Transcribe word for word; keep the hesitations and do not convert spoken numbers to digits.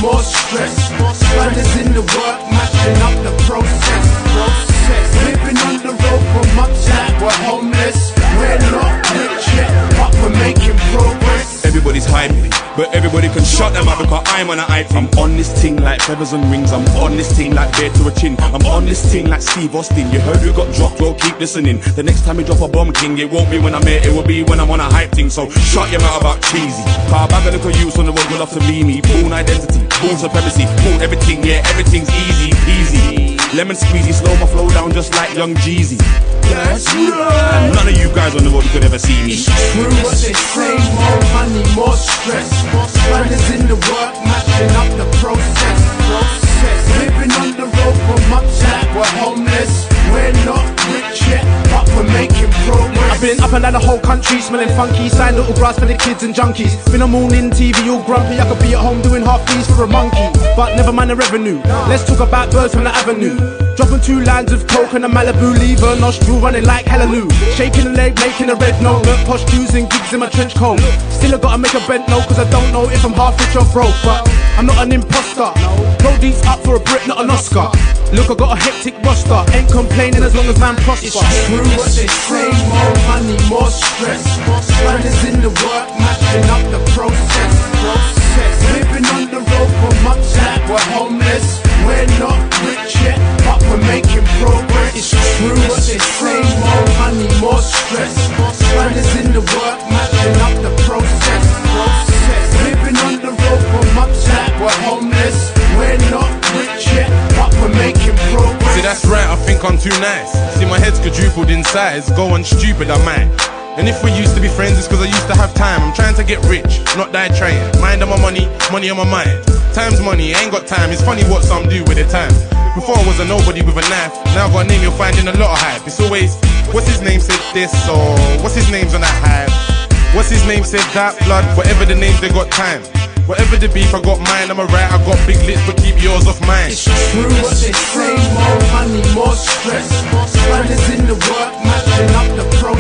more stress. Brothers in the work, matching up the process. Living on the road for months like we're homeless. We're not rich yet, but we're making progress. Everybody's hyping, but everybody can shut them up because I'm on a hype. I'm on this thing like feathers and rings. I'm on this thing like bear to a chin. I'm on this thing like Steve Austin. You heard we got dropped, well keep listening. The next time we drop a bomb king, it won't be when I'm here, it will be when I'm on a hype thing. So shut your mouth about cheesy. Car bag a little youths on the road will love to be me. Born identity, born supremacy, born everything, yeah, everything's easy peasy. Lemon squeezy, slow my flow down just like young Jeezy. That's right. And none of you guys on the road could ever see me. It's true what they say, more money, more stress. Brothers in the work, matching up the process. Living on the road for months like we're homeless. We're not rich yet, but we're making progress. I've been up and down the whole country, smelling funky, sign little grass for the kids and junkies. Been on morning T V all grumpy, I could be at home doing half fees for a monkey. But never mind the revenue, let's talk about birds from the avenue. Dropping two lines of coke and a Malibu, leave a nostril running like hallelujah. Shaking a leg, making a red note, learnt posh shoes and gigs in my trench coat. Still I gotta make a bent note, cause I don't know if I'm half rich or broke. But I'm not an imposter, roll these up for a Brit, not an Oscar. Look, I got a hectic roster, ain't complaining as long as man prosper. It's true what they say, more money, more stress. Brothers in the work, matching up the process. Living on the road for months like we're homeless. We're not rich yet, but we're making progress. It's true what they say, more money, more stress. Brothers in the work, matching up the process. Living on the road for months like we're homeless. We're not rich yet, but we're making progress. See, that's right, I think I'm too nice. See, my head's quadrupled in size, going stupid, I might. And if we used to be friends, it's cause I used to have time. I'm trying to get rich, not die trying. Mind on my money, money on my mind. Time's money, I ain't got time. It's funny what some do with their time. Before I was a nobody with a knife, now I got a name you'll find in a lot of hype. It's always, what's his name said this, or what's his name's on that hype. What's his name said that, blood, whatever the names, they got time. Whatever the beef, I got mine, I'm alright, I got big lips, but keep yours off mine. It's true what they say, more money, more stress. Brothers in the work, matching up the process.